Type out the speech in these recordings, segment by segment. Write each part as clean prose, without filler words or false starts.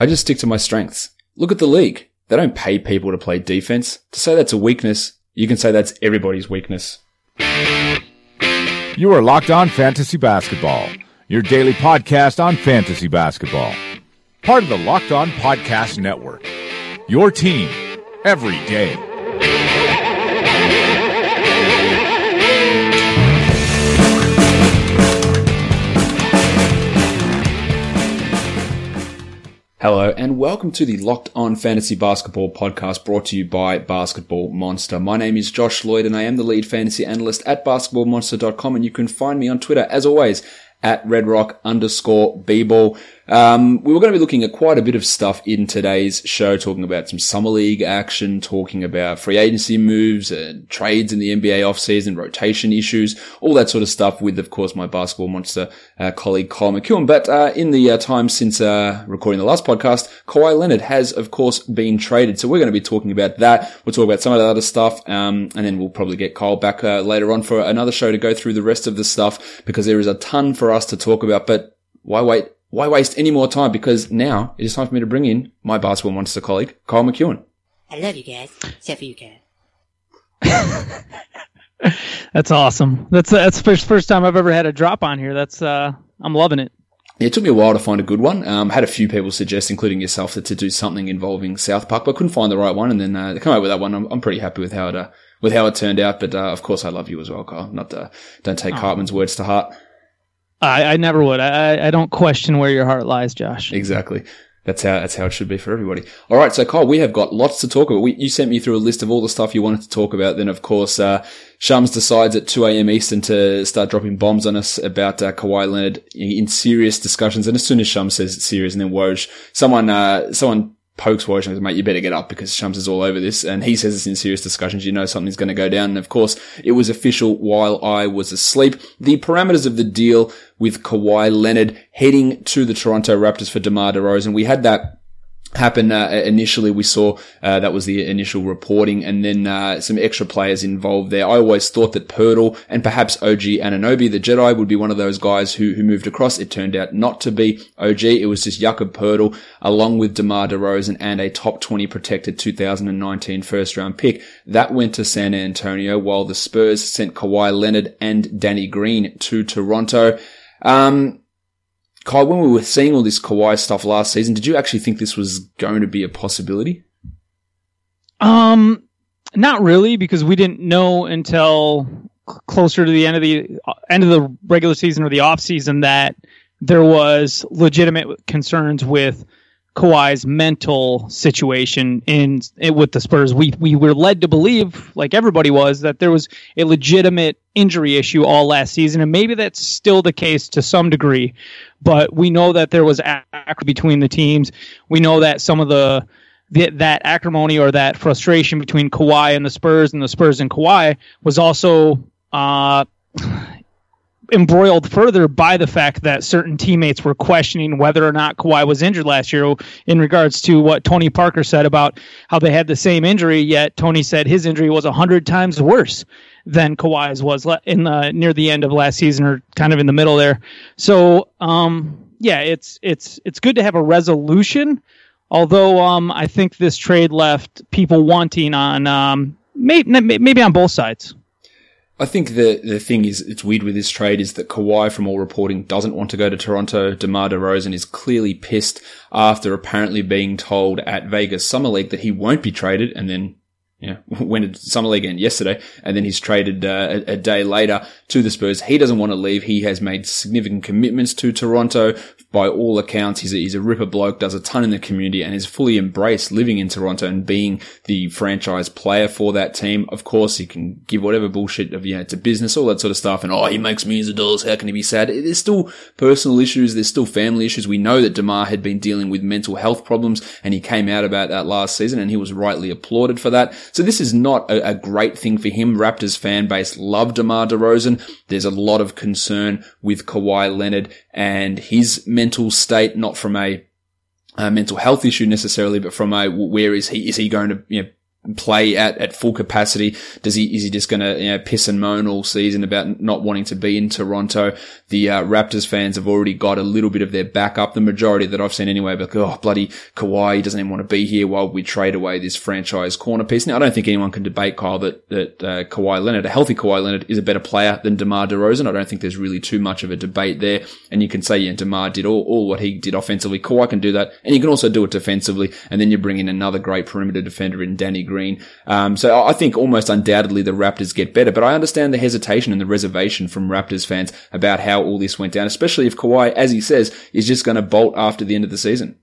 I just stick to my strengths. Look at the league. They don't pay people to play defense. To say that's a weakness, you can say that's everybody's weakness. You are Locked On Fantasy Basketball, your daily podcast on fantasy basketball. Part of the Locked On Podcast Network. Your team every day. Hello and welcome to the Locked On Fantasy Basketball podcast brought to you by Basketball Monster. My name is Josh Lloyd and I am the lead fantasy analyst at basketballmonster.com, and you can find me on Twitter as always at redrock_bball. We were going to be looking at quite a bit of stuff in today's show, talking about some summer league action, talking about free agency moves, trades in the NBA offseason, rotation issues, all that sort of stuff with, of course, my Basketball Monster colleague Kyle McEwen. But in the time since recording the last podcast, Kawhi Leonard has, of course, been traded. So we're going to be talking about that. We'll talk about some of the other stuff, and then we'll probably get Kyle back later on for another show to go through the rest of the stuff, because there is a ton for us to talk about. But why wait? Why waste any more time? Because now it is time for me to bring in my Basketball Monster colleague, Kyle McEwen. I love you guys, except for you guys. That's awesome. That's the first time I've ever had a drop on here. I'm loving it. Yeah, it took me a while to find a good one. Had a few people suggest, including yourself, that to do something involving South Park, but I couldn't find the right one. And then they come out with that one. I'm pretty happy with how it turned out. But of course, I love you as well, Kyle. Don't take Cartman's words to heart. I never would. I don't question where your heart lies, Josh. Exactly. That's how it should be for everybody. All right, so Kyle, we have got lots to talk about. You sent me through a list of all the stuff you wanted to talk about. Then, of course, Shams decides at 2 a.m. Eastern to start dropping bombs on us about Kawhi Leonard in serious discussions. And as soon as Shams says it's serious, and then Woj, someone pokes Woj and goes, mate, you better get up because Shams is all over this. And he says it's in serious discussions. You know something's going to go down. And of course, it was official while I was asleep. The parameters of the deal with Kawhi Leonard heading to the Toronto Raptors for DeMar DeRozan. We had that happen initially. We saw that was the initial reporting, and then some extra players involved there. I always thought that Poeltl and perhaps OG Anunoby, the Jedi, would be one of those guys who moved across. It turned out not to be OG. It was just Jakob Poeltl along with DeMar DeRozan and a top 20 protected 2019 first round pick. That went to San Antonio, while the Spurs sent Kawhi Leonard and Danny Green to Toronto. Kyle, when we were seeing all this Kawhi stuff last season, did you actually think this was going to be a possibility? Not really, because we didn't know until closer to the end of the regular season or the off season that there was legitimate concerns with Kawhi's mental situation with the Spurs. We were led to believe, like everybody was, that there was a legitimate injury issue all last season, and maybe that's still the case to some degree. But we know that there was acrimony between the teams. We know that some of that acrimony or that frustration between Kawhi and the Spurs and Kawhi was also embroiled further by the fact that certain teammates were questioning whether or not Kawhi was injured last year, in regards to what Tony Parker said about how they had the same injury, yet Tony said his injury was 100 times worse than Kawhi's was near the end of last season, or kind of in the middle there. So, it's good to have a resolution, although I think this trade left people wanting on maybe on both sides. I think the thing is, it's weird with this trade is that Kawhi, from all reporting, doesn't want to go to Toronto. DeMar DeRozan is clearly pissed after apparently being told at Vegas Summer League that he won't be traded, and then went to Summer League again yesterday, and then he's traded a day later to the Spurs. He doesn't want to leave. He has made significant commitments to Toronto. By all accounts, he's a ripper bloke, does a ton in the community, and is fully embraced living in Toronto and being the franchise player for that team. Of course, he can give whatever bullshit of, to business, all that sort of stuff, and he makes millions of dollars, how can he be sad? There's still personal issues, there's still family issues. We know that DeMar had been dealing with mental health problems, and he came out about that last season, and he was rightly applauded for that. So this is not a great thing for him. Raptors fan base love DeMar DeRozan. There's a lot of concern with Kawhi Leonard and his mental state, not from a mental health issue necessarily, but from a where is he going to play at full capacity? Is he just going to piss and moan all season about not wanting to be in Toronto? The Raptors fans have already got a little bit of their back up. The majority that I've seen anyway, but bloody Kawhi, he doesn't even want to be here while we trade away this franchise corner piece. Now, I don't think anyone can debate, Kyle, that Kawhi Leonard, a healthy Kawhi Leonard, is a better player than DeMar DeRozan. I don't think there's really too much of a debate there. And you can say, DeMar did all what he did offensively. Kawhi can do that, and you can also do it defensively. And then you bring in another great perimeter defender in Danny Green. So I think almost undoubtedly the Raptors get better, but I understand the hesitation and the reservation from Raptors fans about how all this went down, especially if Kawhi, as he says, is just going to bolt after the end of the season.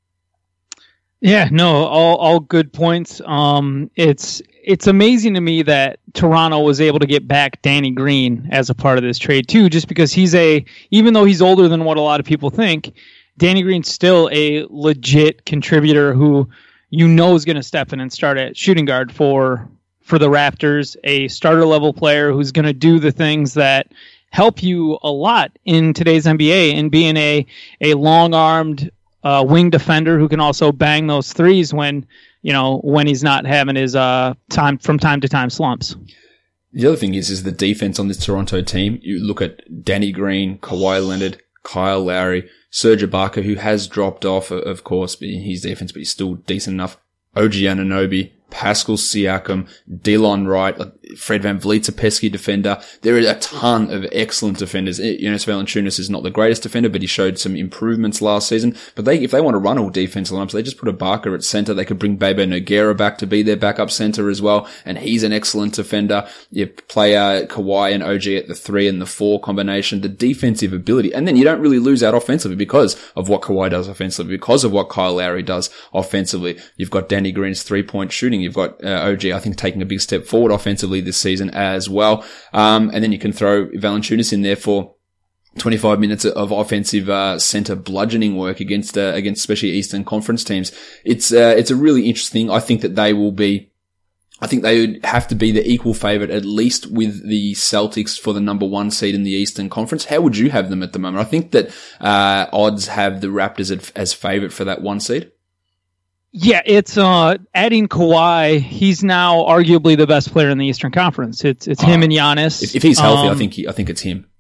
Yeah, no, all good points. It's amazing to me that Toronto was able to get back Danny Green as a part of this trade too, just because even though he's older than what a lot of people think, Danny Green's still a legit contributor who is going to step in and start at shooting guard for the Raptors, a starter level player who's going to do the things that help you a lot in today's NBA, and being a long-armed wing defender who can also bang those threes when he's not having his time to time slumps. The other thing is the defense on this Toronto team. You look at Danny Green, Kawhi Leonard, Kyle Lowry, Serge Ibaka, who has dropped off, of course, in his defense, but he's still decent enough. OG Anunoby, Pascal Siakam, Delon Wright, Fred VanVleet's a pesky defender. There are a ton of excellent defenders. Jonas Valanciunas is not the greatest defender, but he showed some improvements last season. But if they want to run all defensive lineups, they just put Ibaka at center. They could bring Bebe Nogueira back to be their backup center as well, and he's an excellent defender. You play Kawhi and OG at the 3 and the 4 combination, the defensive ability, and then you don't really lose out offensively because of what Kawhi does offensively, because of what Kyle Lowry does offensively. You've got Danny Green's 3-point shooting. You've got OG, I think, taking a big step forward offensively this season as well. And then you can throw Valanciunas in there for 25 minutes of offensive center bludgeoning work against especially Eastern Conference teams. It's a really interesting thing. I think they would have to be the equal favorite, at least with the Celtics, for the number 1 seed in the Eastern Conference. How would you have them at the moment? I think that odds have the Raptors as favorite for that 1 seed. Yeah, it's adding Kawhi. He's now arguably the best player in the Eastern Conference. It's him and Giannis. If he's healthy, I think it's him.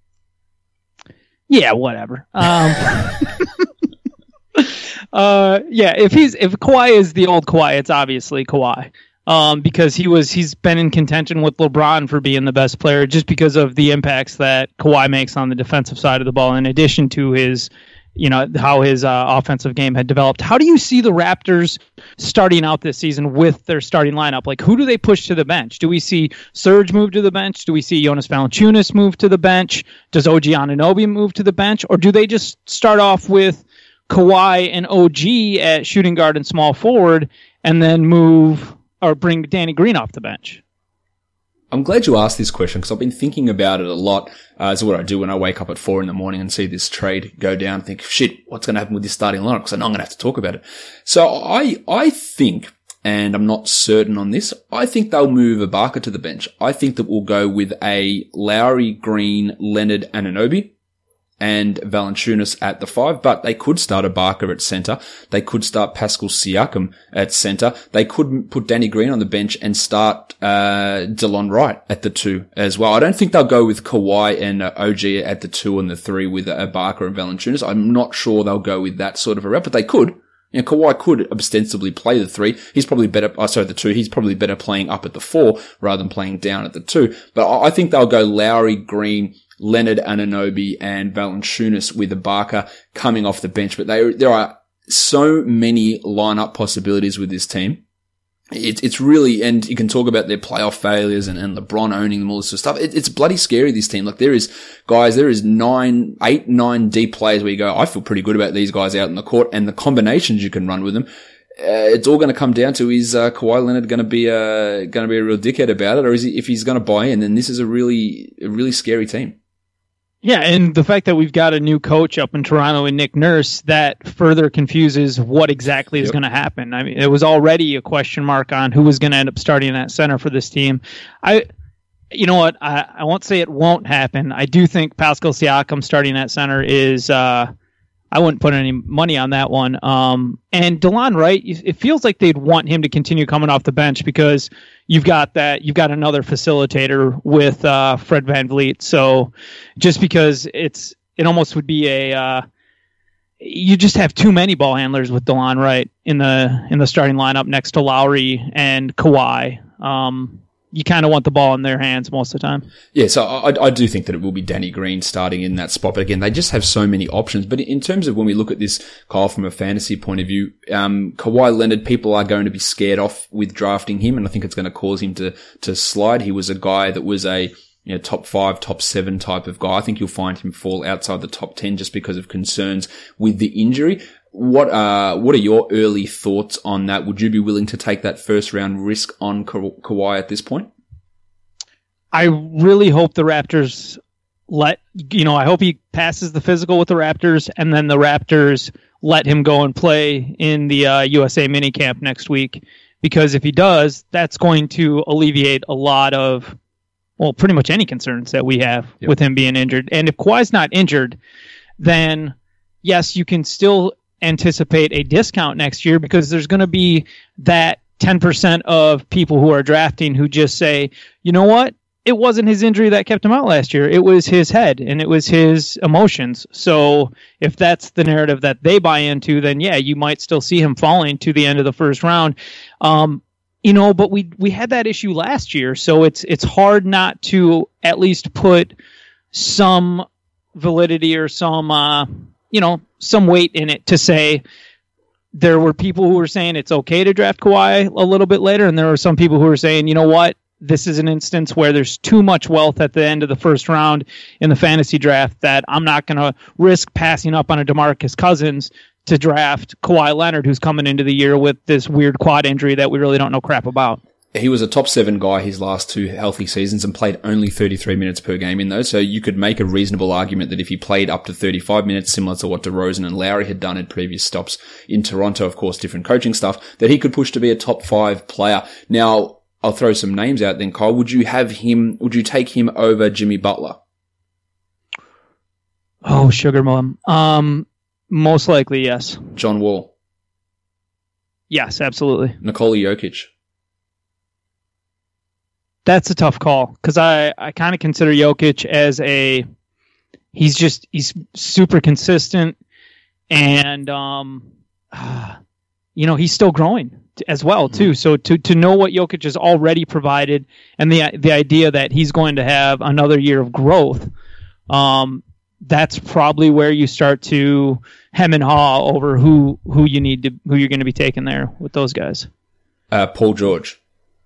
Yeah, whatever. If Kawhi is the old Kawhi, it's obviously Kawhi. Because he's been in contention with LeBron for being the best player, just because of the impacts that Kawhi makes on the defensive side of the ball, in addition to his, how his offensive game had developed. How do you see the Raptors starting out this season with their starting lineup? Like, who do they push to the bench? Do we see Serge move to the bench? Do we see Jonas Valanciunas move to the bench? Does OG Anunoby move to the bench? Or do they just start off with Kawhi and OG at shooting guard and small forward, and then move or bring Danny Green off the bench? I'm glad you asked this question, because I've been thinking about it a lot. It's what I do when I wake up at 4 a.m. and see this trade go down. Think, shit, what's going to happen with this starting lineup? Because I know I'm going to have to talk about it. So I think, and I'm not certain on this, I think they'll move Ibaka to the bench. I think that we'll go with a Lowry, Green, Leonard, Anunoby, and Valanciunas at the 5, but they could start Ibaka at center. They could start Pascal Siakam at center. They could put Danny Green on the bench and start Delon Wright at the 2 as well. I don't think they'll go with Kawhi and OG at the 2 and the 3 with Ibaka and Valanciunas. I'm not sure they'll go with that sort of a route, but they could. Kawhi could ostensibly play the 3. He's probably better, the 2. He's probably better playing up at the 4 rather than playing down at the 2. But I think they'll go Lowry, Green, Leonard, Anunoby, and Valanciunas with Ibaka coming off the bench. But there are so many lineup possibilities with this team. It's really, and you can talk about their playoff failures and LeBron owning them, all this sort of stuff. It's bloody scary, this team. Like, there is 8, 9 deep players where you go, I feel pretty good about these guys out in the court, and the combinations you can run with them. It's all going to come down to, is Kawhi Leonard going to be a real dickhead about it, or if he's going to buy in, then this is a really scary team. Yeah, and the fact that we've got a new coach up in Toronto in Nick Nurse, that further confuses what exactly is going to happen. I mean, it was already a question mark on who was going to end up starting at center for this team. You know what? I won't say it won't happen. I do think Pascal Siakam starting at center is I wouldn't put any money on that one. And DeLon Wright, it feels like they'd want him to continue coming off the bench because you've got another facilitator with Fred VanVleet. So just because it almost would be you just have too many ball handlers with DeLon Wright in the starting lineup next to Lowry and Kawhi. You kind of want the ball in their hands most of the time. Yeah, so I do think that it will be Danny Green starting in that spot. But again, they just have so many options. But in terms of when we look at this, Kyle, from a fantasy point of view, Kawhi Leonard, people are going to be scared off with drafting him, and I think it's going to cause him to slide. He was a guy that was a top 5, top 7 type of guy. I think you'll find him fall outside the top 10 just because of concerns with the injury. What are your early thoughts on that? Would you be willing to take that first round risk on Kawhi at this point? I really hope the Raptors I hope he passes the physical with the Raptors, and then the Raptors let him go and play in the USA minicamp next week. Because if he does, that's going to alleviate a lot of, pretty much any concerns that we have with him being injured. And if Kawhi's not injured, then yes, you can still anticipate a discount next year because there's going to be that 10% of people who are drafting who just say, you know what? It wasn't his injury that kept him out last year. It was his head and it was his emotions. So if that's the narrative that they buy into, then yeah, you might still see him falling to the end of the first round. But we had that issue last year. So it's hard not to at least put some validity or some weight in it to say there were people who were saying it's okay to draft Kawhi a little bit later, and there were some people who were saying, you know what, this is an instance where there's too much wealth at the end of the first round in the fantasy draft that I'm not going to risk passing up on a DeMarcus Cousins to draft Kawhi Leonard, who's coming into the year with this weird quad injury that we really don't know crap about. He was a top 7 guy his last 2 healthy seasons and played only 33 minutes per game in those. So you could make a reasonable argument that if he played up to 35 minutes, similar to what DeRozan and Lowry had done in previous stops in Toronto, of course, different coaching stuff, that he could push to be a top 5 player. Now, I'll throw some names out then, Kyle. Would you take him over Jimmy Butler? Oh, sugar mom. Most likely, yes. John Wall? Yes, absolutely. Nikola Jokic? That's a tough call because I kind of consider Jokic as he's super consistent and he's still growing as well too. So to know what Jokic has already provided and the idea that he's going to have another year of growth, that's probably where you start to hem and haw over who you're going to be taking there with those guys. Paul George.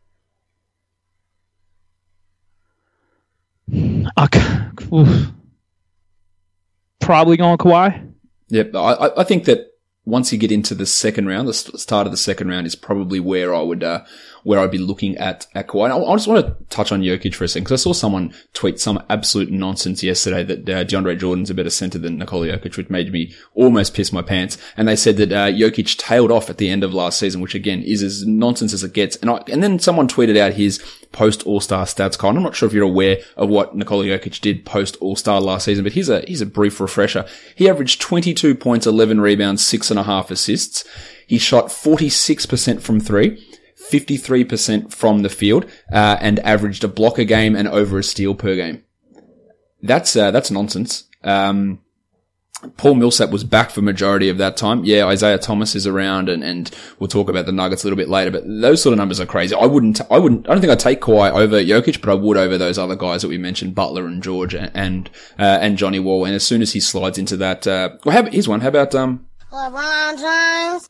Probably going Kawhi. Yep, I think that once you get into the second round, the start of the second round is probably where I'd be looking at Kawhi. I just want to touch on Jokic for a second because I saw someone tweet some absolute nonsense yesterday that DeAndre Jordan's a better center than Nikola Jokic, which made me almost piss my pants. And they said that Jokic tailed off at the end of last season, which again is as nonsense as it gets. And then someone tweeted out his post All-Star stats, Kyle. I'm not sure if you're aware of what Nikola Jokic did post All-Star last season, but here's a brief refresher. He averaged 22 points, 11 rebounds, 6.5 assists. He shot 46% from 3. 53% from the field, and averaged a block a game and over a steal per game. That's nonsense. Paul Millsap was back for majority of that time. Yeah, Isaiah Thomas is around and we'll talk about the Nuggets a little bit later, but those sort of numbers are crazy. I don't think I'd take Kawhi over Jokic, but I would over those other guys that we mentioned, Butler and George and Johnny Wall. And as soon as he slides into that, here's one. How about, LeBron James?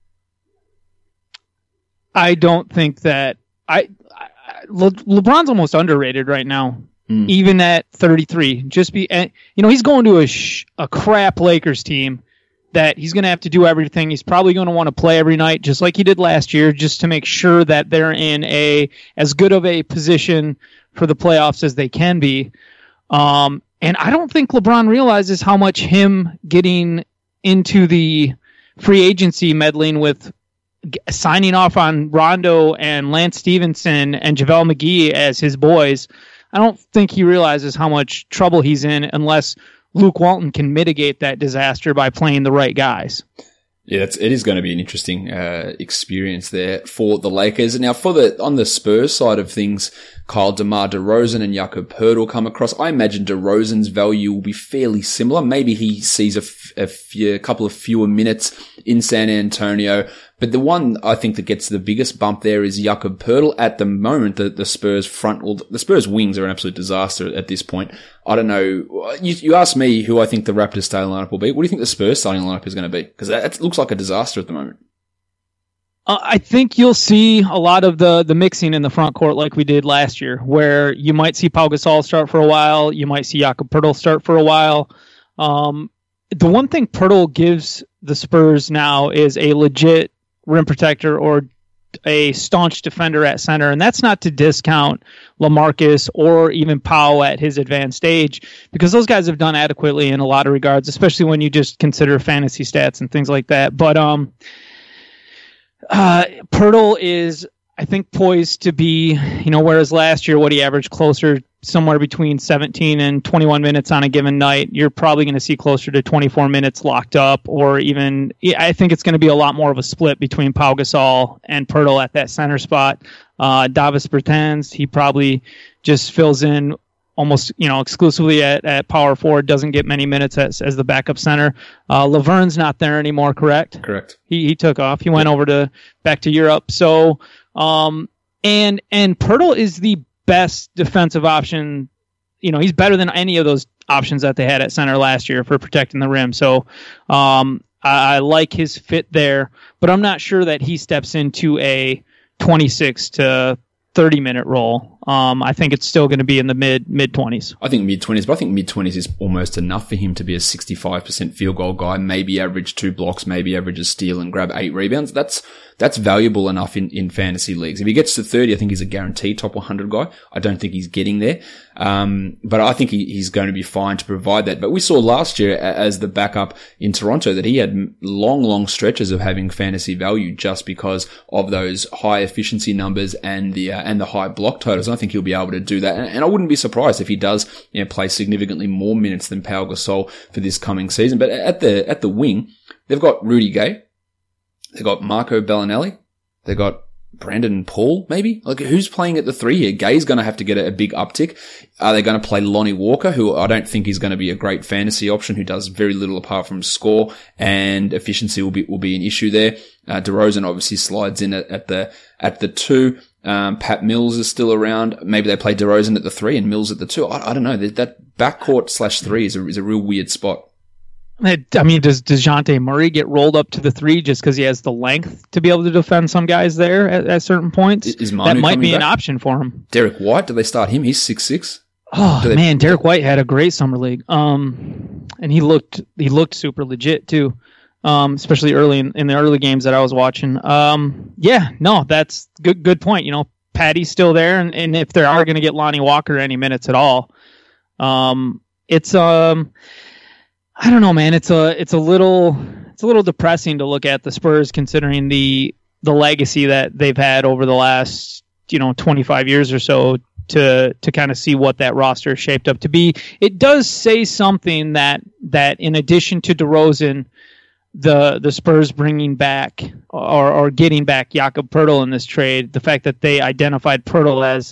I don't think that LeBron's almost underrated right now, even at 33. He's going to a crap Lakers team that he's going to have to do everything. He's probably going to want to play every night, just like he did last year, just to make sure that they're in as good of a position for the playoffs as they can be. And I don't think LeBron realizes how much him getting into the free agency meddling with signing off on Rondo and Lance Stevenson and JaVale McGee as his boys, I don't think he realizes how much trouble he's in unless Luke Walton can mitigate that disaster by playing the right guys. Yeah, it is going to be an interesting experience there for the Lakers. Now, on the Spurs side of things, Kyle DeMar DeRozan and Jakob Poeltl come across. I imagine DeRozan's value will be fairly similar. Maybe he sees a couple of fewer minutes in San Antonio. But the one I think that gets the biggest bump there is Jakob Poeltl. At the moment, the Spurs the Spurs wings are an absolute disaster at this point. I don't know. You asked me who I think the Raptors starting lineup will be. What do you think the Spurs starting lineup is going to be? Because that looks like a disaster at the moment. I think you'll see a lot of the mixing in the front court like we did last year, where you might see Pau Gasol start for a while. You might see Jakob Poeltl start for a while. The one thing Poeltl gives the Spurs now is a legit rim protector or a staunch defender at center, and that's not to discount LaMarcus or even Pau at his advanced age, because those guys have done adequately in a lot of regards, especially when you just consider fantasy stats and things like that. But Poeltl is, I think, poised to be, whereas last year what he averaged closer somewhere between 17 and 21 minutes on a given night, you're probably going to see closer to 24 minutes locked up, or even, I think it's going to be a lot more of a split between Pau Gasol and Poeltl at that center spot. Davis Bertans, he probably just fills in almost, exclusively at power forward, doesn't get many minutes as the backup center. Laverne's not there anymore, correct? Correct. He took off. He went over back to Europe. So, and Poeltl is the best defensive option. He's better than any of those options that they had at center last year for protecting the rim. So, I like his fit there, but I'm not sure that he steps into a 26 to 30-minute role. I think it's still going to be in the mid-20s. I think mid-20s, but I think mid-20s is almost enough for him to be a 65% field goal guy, maybe average 2 blocks, maybe average a steal and grab 8 rebounds. That's valuable enough in fantasy leagues. If he gets to 30, I think he's a guaranteed top 100 guy. I don't think he's getting there. But I think he's going to be fine to provide that. But we saw last year as the backup in Toronto that he had long stretches of having fantasy value just because of those high efficiency numbers and the high block totals. And I think he'll be able to do that. And I wouldn't be surprised if he does, play significantly more minutes than Pau Gasol for this coming season. But at the wing, they've got Rudy Gay. They've got Marco Bellinelli. They've got Brandon Paul, maybe? Like, who's playing at the 3 here? Gay's going to have to get a big uptick. Are they going to play Lonnie Walker, who I don't think is going to be a great fantasy option, who does very little apart from score, and efficiency will be an issue there. DeRozan obviously slides in at the 2. Pat Mills is still around. Maybe they play DeRozan at the 3 and Mills at the 2. I don't know. That backcourt /3 is a real weird spot. I mean, does DeJounte Murray get rolled up to the 3 just because he has the length to be able to defend some guys there at certain points? That might be an option for him. Derek White, do they start him? He's 6'6". Oh man, Derek White had a great summer league. And he looked super legit too. Especially early in the early games that I was watching. That's good point. Patty's still there, and if they are going to get Lonnie Walker any minutes at all, it's I don't know, man. It's a little depressing to look at the Spurs considering the legacy that they've had over the last 25 years or so to kind of see what that roster is shaped up to be. It does say something that in addition to DeRozan, the Spurs bringing back or getting back Jakob Poeltl in this trade, the fact that they identified Poeltl as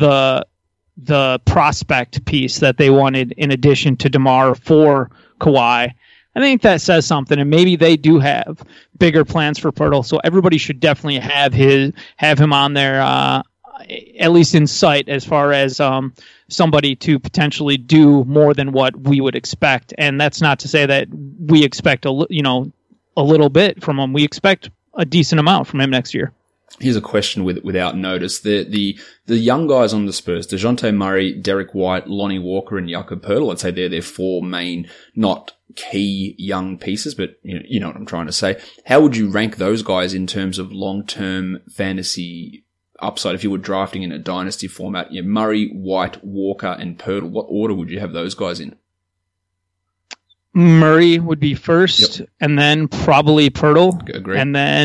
the prospect piece that they wanted in addition to DeMar for Kawhi, I think that says something, and maybe they do have bigger plans for Poeltl. So everybody should definitely have him on there, at least in sight, as far as somebody to potentially do more than what we would expect. And that's not to say that we expect a little bit from him. We expect a decent amount from him next year. Here's a question without notice. The young guys on the Spurs, DeJounte Murray, Derek White, Lonnie Walker, and Jakob Poeltl, I'd say they're their 4 main, not key young pieces, but you know what I'm trying to say. How would you rank those guys in terms of long-term fantasy upside if you were drafting in a dynasty format? Murray, White, Walker, and Poeltl, what order would you have those guys in? Murray would be first, yep. And then probably Poeltl. Agreed.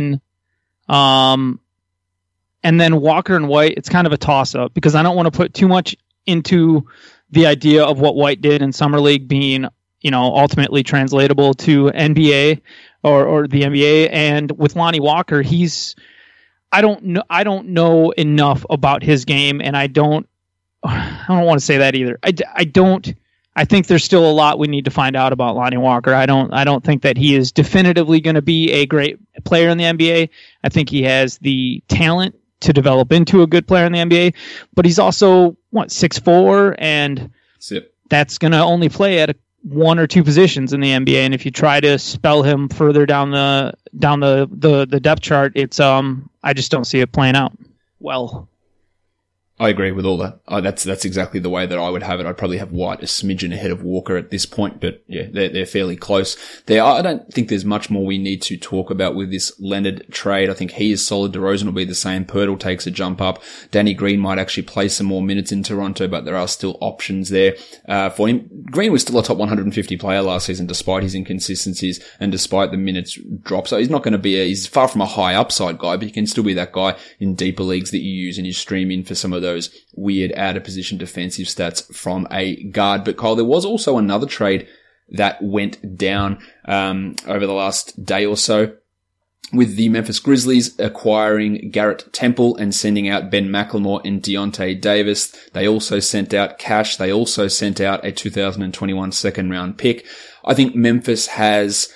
And then Walker and White, it's kind of a toss-up because I don't want to put too much into the idea of what White did in Summer League being, ultimately translatable to NBA or the NBA. And with Lonnie Walker, I don't know enough about his game, and I don't want to say that either. I think there's still a lot we need to find out about Lonnie Walker. I don't think that he is definitively going to be a great player in the NBA. I think he has the talent to develop into a good player in the NBA, but he's also 6'4", and that's going to only play at one or two positions in the NBA. And if you try to spell him further down the depth chart, it's I just don't see it playing out well. I agree with all that. That's exactly the way that I would have it. I'd probably have White a smidgen ahead of Walker at this point, but yeah, they're fairly close. I don't think there's much more we need to talk about with this Leonard trade. I think he is solid. DeRozan will be the same. Poeltl takes a jump up. Danny Green might actually play some more minutes in Toronto, but there are still options there for him. Green was still a top 150 player last season, despite his inconsistencies and despite the minutes drop. So he's not going to he's far from a high upside guy, but he can still be that guy in deeper leagues that you use and you stream in for some of those weird out of position defensive stats from a guard. But Kyle, there was also another trade that went down over the last day or so, with the Memphis Grizzlies acquiring Garrett Temple and sending out Ben McLemore and Deontay Davis. They also sent out cash. They also sent out a 2021 second round pick. I think Memphis has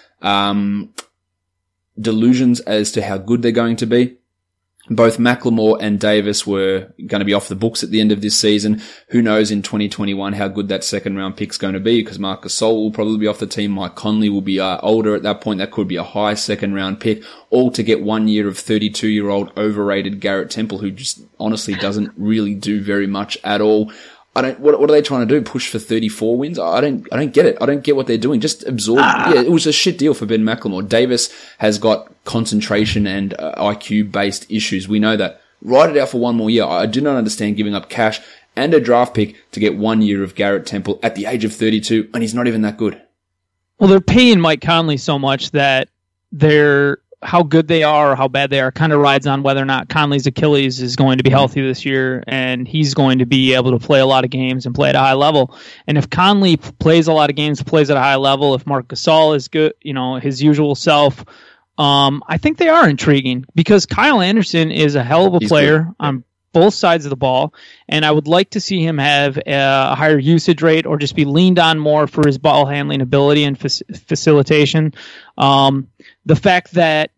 delusions as to how good they're going to be. Both McLemore and Davis were going to be off the books at the end of this season. Who knows in 2021 how good that second round pick's going to be, because Marc Gasol will probably be off the team. Mike Conley will be older at that point. That could be a high second round pick, all to get 1 year of 32-year-old overrated Garrett Temple, who just honestly doesn't really do very much at all. What are they trying to do? Push for 34 wins? I don't get it. I don't get what they're doing. Just absorb. Yeah, it was a shit deal for Ben McLemore. Davis has got concentration and IQ based issues. We know that. Write it out for one more year. I do not understand giving up cash and a draft pick to get 1 year of Garrett Temple at the age of 32, and he's not even that good. Well, they're paying Mike Conley so much that how good they are or how bad they are kind of rides on whether or not Conley's Achilles is going to be healthy this year, and he's going to be able to play a lot of games and play at a high level. And if Conley plays a lot of games, plays at a high level, if Marc Gasol is good, his usual self, I think they are intriguing, because Kyle Anderson is a hell of a player on both sides of the ball, and I would like to see him have a higher usage rate or just be leaned on more for his ball handling ability and facilitation. The fact that,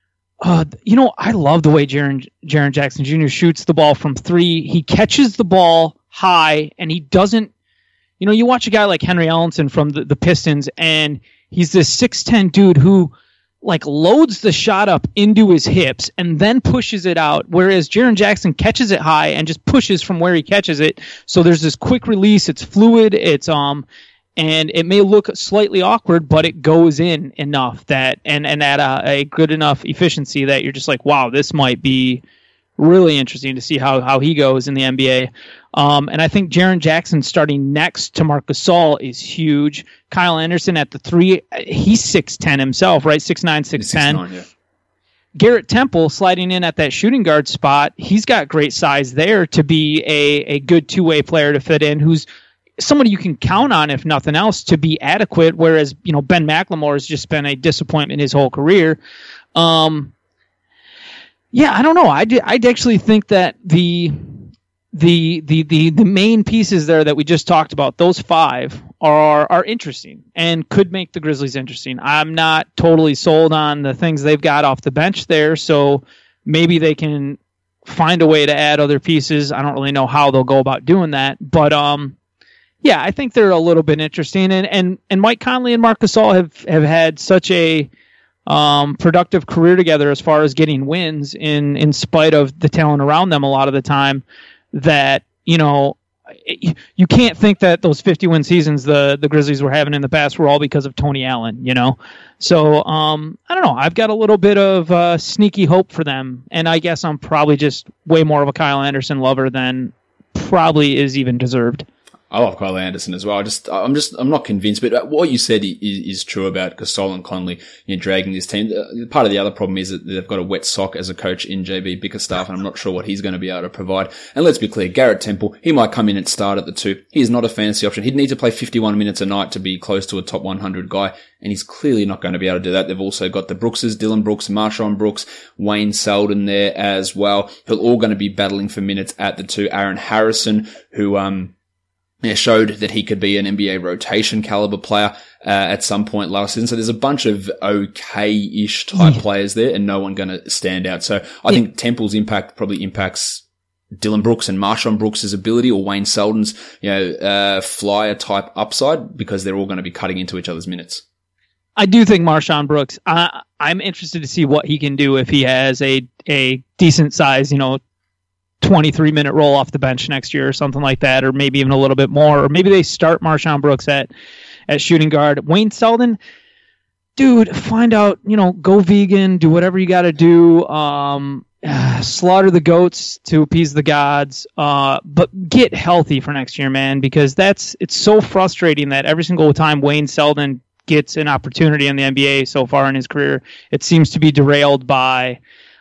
I love the way Jaren Jackson Jr. shoots the ball from three. He catches the ball high, and he doesn't, you watch a guy like Henry Ellenson from the Pistons, and he's this 6'10" dude who loads the shot up into his hips and then pushes it out, whereas Jaren Jackson catches it high and just pushes from where he catches it. So there's this quick release. It's fluid. It's and it may look slightly awkward, but it goes in enough that and at a good enough efficiency that you're just like, wow, this might be really interesting to see how he goes in the NBA. And I think Jaren Jackson starting next to Marc Gasol is huge. Kyle Anderson at the three, he's 6'10" himself, right? 6'9", 6'10". Yeah. Garrett Temple sliding in at that shooting guard spot, he's got great size there to be a good two-way player to fit in, who's somebody you can count on, if nothing else, to be adequate, whereas Ben McLemore has just been a disappointment his whole career. Yeah, I don't know. I'd actually think that the main pieces there that we just talked about, those five, are interesting and could make the Grizzlies interesting. I'm not totally sold on the things they've got off the bench there, so maybe they can find a way to add other pieces. I don't really know how they'll go about doing that, but yeah, I think they're a little bit interesting. And Mike Conley and Marc Gasol have had such a productive career together as far as getting wins in spite of the talent around them a lot of the time, that you can't think that those 50-win seasons the Grizzlies were having in the past were all because of Tony Allen, So I don't know. I've got a little bit of sneaky hope for them, and I guess I'm probably just way more of a Kyle Anderson lover than probably is even deserved. I love Kyle Anderson as well. I'm not convinced, but what you said is true about Gasol and Conley, dragging this team. Part of the other problem is that they've got a wet sock as a coach in JB Bickerstaff, and I'm not sure what he's going to be able to provide. And let's be clear, Garrett Temple, he might come in and start at the 2. He is not a fantasy option. He'd need to play 51 minutes a night to be close to a top 100 guy, and he's clearly not going to be able to do that. They've also got the Brookses, Dylan Brooks, Marshawn Brooks, Wayne Selden there as well, who are all going to be battling for minutes at the 2. Aaron Harrison, who showed that he could be an NBA rotation caliber player at some point last season. So there's a bunch of okay-ish type players there, and no one going to stand out. So I think Temple's impact probably impacts Dylan Brooks and Marshawn Brooks' ability, or Wayne Selden's, flyer type upside, because they're all going to be cutting into each other's minutes. I do think Marshawn Brooks, I'm interested to see what he can do if he has a decent size, 23-minute roll off the bench next year or something like that, or maybe even a little bit more, or maybe they start Marshawn Brooks at shooting guard. Wayne Selden, dude, find out, go vegan, do whatever you got to do, slaughter the goats to appease the gods, but get healthy for next year, man, because it's so frustrating that every single time Wayne Selden gets an opportunity in the NBA so far in his career, it seems to be derailed by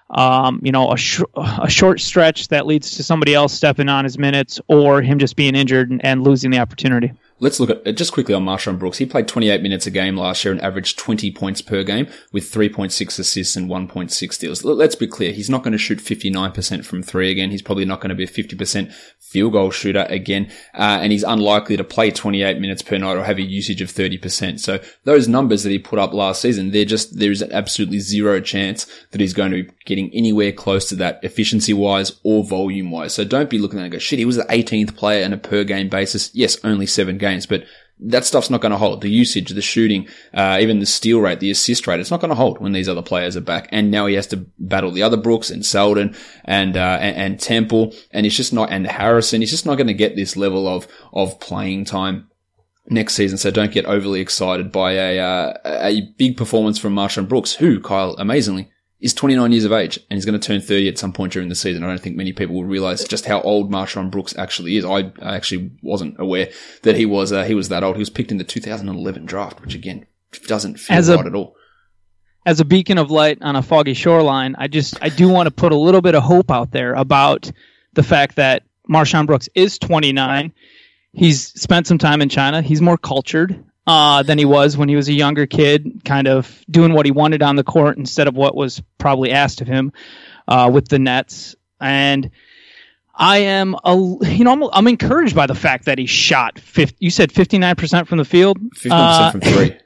a short stretch that leads to somebody else stepping on his minutes, or him just being injured and losing the opportunity. Let's look at just quickly on Marshawn Brooks. He played 28 minutes a game last year and averaged 20 points per game with 3.6 assists and 1.6 steals. Let's be clear. He's not going to shoot 59% from 3 again. He's probably not going to be a 50% field goal shooter again. And he's unlikely to play 28 minutes per night or have a usage of 30%. So those numbers that he put up last season, there is an absolutely zero chance that he's going to be getting anywhere close to that efficiency-wise or volume-wise. So don't be looking at it and go, shit, he was the 18th player on a per-game basis. Yes, only 7 games, but that stuff's not going to hold. The usage, the shooting, even the steal rate, the assist rate, it's not going to hold when these other players are back. And now he has to battle the other Brooks and Selden and Temple, and and Harrison. He's just not going to get this level of playing time next season. So don't get overly excited by a big performance from Marshawn Brooks, who, Kyle, amazingly, is 29 years of age, and he's going to turn 30 at some point during the season. I don't think many people will realize just how old Marshawn Brooks actually is. I actually wasn't aware that he was that old. He was picked in the 2011 draft, which again doesn't feel right at all. As a beacon of light on a foggy shoreline, I do want to put a little bit of hope out there about the fact that Marshawn Brooks is 29. He's spent some time in China. He's more cultured than he was when he was a younger kid, kind of doing what he wanted on the court instead of what was probably asked of him with the Nets. And I am, I'm encouraged by the fact that he shot. You said 59% from the field, 50% from 3.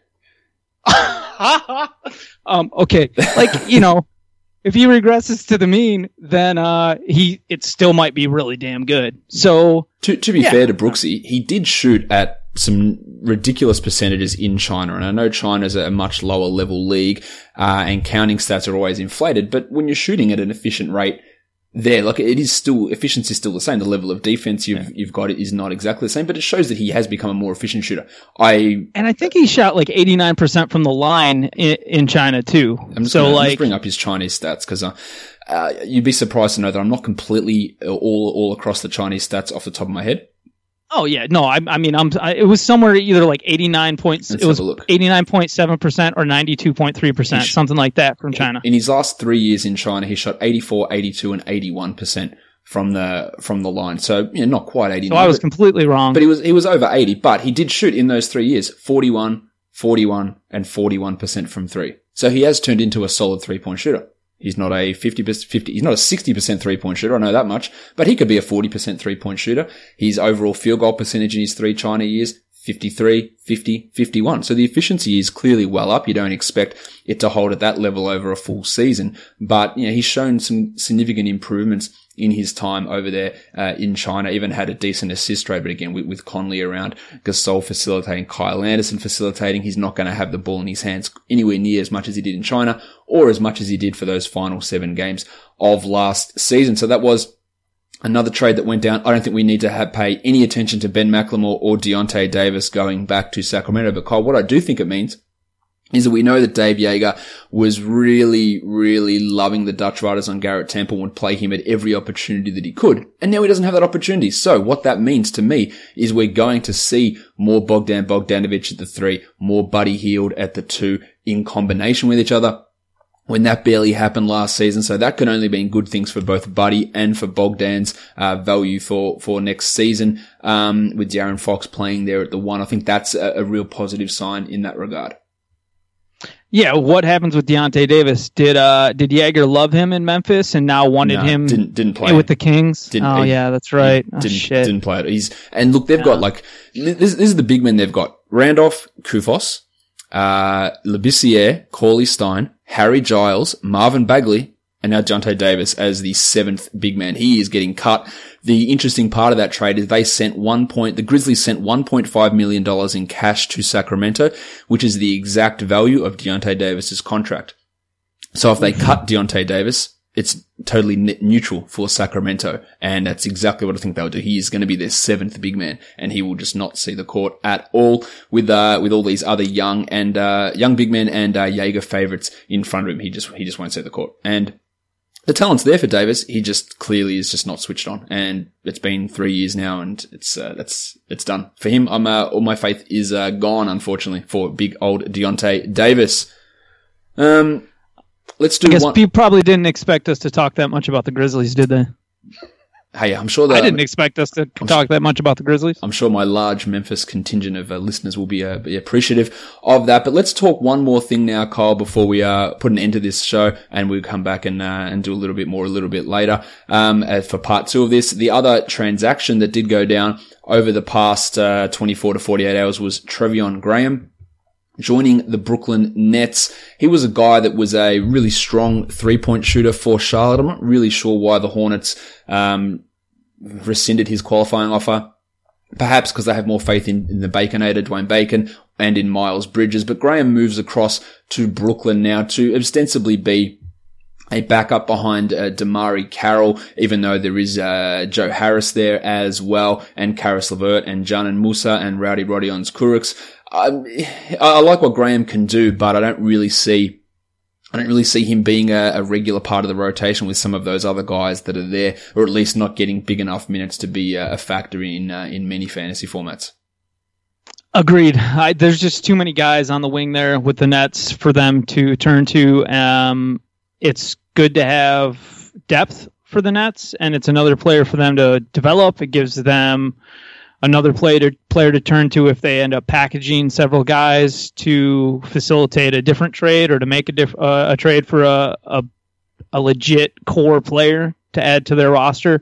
Okay, if he regresses to the mean, then it still might be really damn good. So to be fair to Brooksy, he did shoot at some ridiculous percentages in China, and I know China's a much lower level league, and counting stats are always inflated, but when you're shooting at an efficient rate there, efficiency is still the same. The level of defense you've got is not exactly the same, but it shows that he has become a more efficient shooter. I think he shot like 89% from the line in China too. I'm just going to bring up his Chinese stats, because you'd be surprised to know that I'm not completely all across the Chinese stats off the top of my head. Oh yeah, no, it was somewhere either like 89.7% or 92.3%, something like that from China. In his last 3 years in China, he shot 84, 82, and 81% from the line. So not quite 89. So I was completely wrong. But he was over 80. But he did shoot in those 3 years 41, 41, and 41% from 3. So he has turned into a solid 3-point shooter. He's not a 50%, he's not a 60% 3-point shooter, I know that much, but he could be a 40% 3-point shooter. His overall field goal percentage in his 3 China years, 53, 50, 51. So the efficiency is clearly well up. You don't expect it to hold at that level over a full season, but he's shown some significant improvements in his time over there in China. Even had a decent assist rate, but again, with Conley around, Gasol facilitating, Kyle Anderson facilitating, he's not going to have the ball in his hands anywhere near as much as he did in China, or as much as he did for those final 7 games of last season. So that was another trade that went down. I don't think we need to pay any attention to Ben McLemore or Deontay Davis going back to Sacramento, but Kyle, what I do think it means is that we know that Dave Yeager was really, really loving the Dutch riders on Garrett Temple and would play him at every opportunity that he could. And now he doesn't have that opportunity. So what that means to me is we're going to see more Bogdan Bogdanovic at the 3, more Buddy Hield at the 2 in combination with each other, when that barely happened last season. So that can only mean good things for both Buddy and for Bogdan's value for next season, with De'Aaron Fox playing there at the 1. I think that's a real positive sign in that regard. Yeah, what happens with Deontay Davis? Did Yeager love him in Memphis and now wanted him didn't play with the Kings? Yeah, that's right. Didn't play it. And look, they've got like this is the big men they've got: Randolph, Kufos, Labissiere, Cauley Stein, Harry Giles, Marvin Bagley, and now Deontay Davis as the 7th big man. He is getting cut. The interesting part of that trade is the Grizzlies sent $1.5 million in cash to Sacramento, which is the exact value of Deontay Davis's contract. So if they cut Deontay Davis, it's totally neutral for Sacramento. And that's exactly what I think they'll do. He is going to be their 7th big man, and he will just not see the court at all with all these other young big men and Yeager favorites in front of him. He just won't see the court. And the talent's there for Davis. He just clearly is just not switched on, and it's been 3 years now, and it's done for him. All my faith is gone, unfortunately, for big old Deontay Davis. Let's do. I guess you probably didn't expect us to talk that much about the Grizzlies, did they? Hey, I'm sure that I didn't expect us to talk that much about the Grizzlies. I'm sure my large Memphis contingent of listeners will be appreciative of that. But let's talk one more thing now, Kyle, before we put an end to this show, and we'll come back and do a little bit later for part 2 of this. The other transaction that did go down over the past 24 to 48 hours was Treveon Graham joining the Brooklyn Nets. He was a guy that was a really strong 3-point shooter for Charlotte. I'm not really sure why the Hornets rescinded his qualifying offer. Perhaps because they have more faith in the Baconator, Dwayne Bacon, and in Miles Bridges. But Graham moves across to Brooklyn now to ostensibly be a backup behind Damari Carroll, even though there is Joe Harris there as well, and Karis LeVert and Janan Musa and Rowdy Rodions Kurucs. I like what Graham can do, but I don't really see him being a regular part of the rotation with some of those other guys that are there, or at least not getting big enough minutes to be a factor in many fantasy formats. Agreed. There's just too many guys on the wing there with the Nets for them to turn to. It's good to have depth for the Nets, and it's another player for them to develop. It gives them another player to turn to if they end up packaging several guys to facilitate a different trade or to make a trade for a legit core player to add to their roster.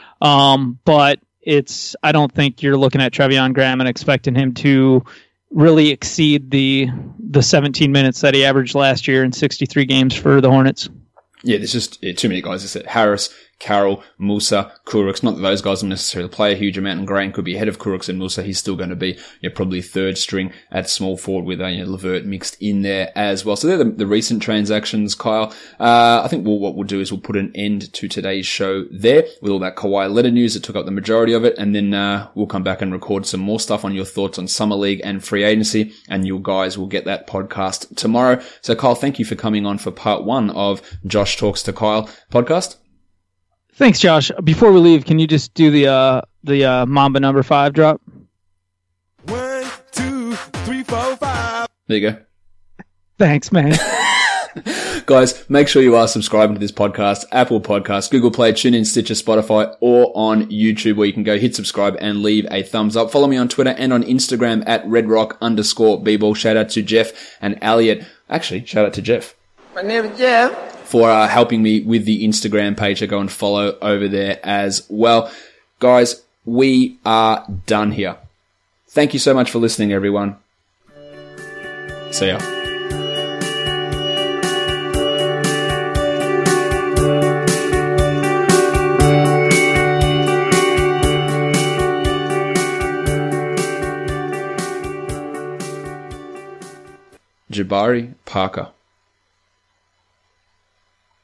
But I don't think you're looking at Treveon Graham and expecting him to really exceed the 17 minutes that he averaged last year in 63 games for the Hornets. Yeah, there's just too many guys. I said Harris, Carroll, Musa, Kurucs. Not that those guys will necessarily play a huge amount, and Graham could be ahead of Kurucs and Musa. He's still going to be probably third string at small forward with LeVert mixed in there as well. So they're the recent transactions, Kyle. I think what we'll do is we'll put an end to today's show there with all that Kawhi Leonard news that took up the majority of it, and then we'll come back and record some more stuff on your thoughts on Summer League and free agency, and you guys will get that podcast tomorrow. So Kyle, thank you for coming on for part 1 of Josh Talks to Kyle podcast. Thanks, Josh. Before we leave, can you just do the Mamba number 5 drop? 1, 2, 3, 4, 5. There you go. Thanks, man. Guys, make sure you are subscribing to this podcast, Apple Podcasts, Google Play, TuneIn, Stitcher, Spotify, or on YouTube, where you can go hit subscribe and leave a thumbs up. Follow me on Twitter and on Instagram at redrock_bball. Shout out to Jeff and Elliot. Actually, shout out to Jeff. My name is Jeff. For helping me with the Instagram page. So go and follow over there as well. Guys, we are done here. Thank you so much for listening, everyone. See ya. Jabari Parker.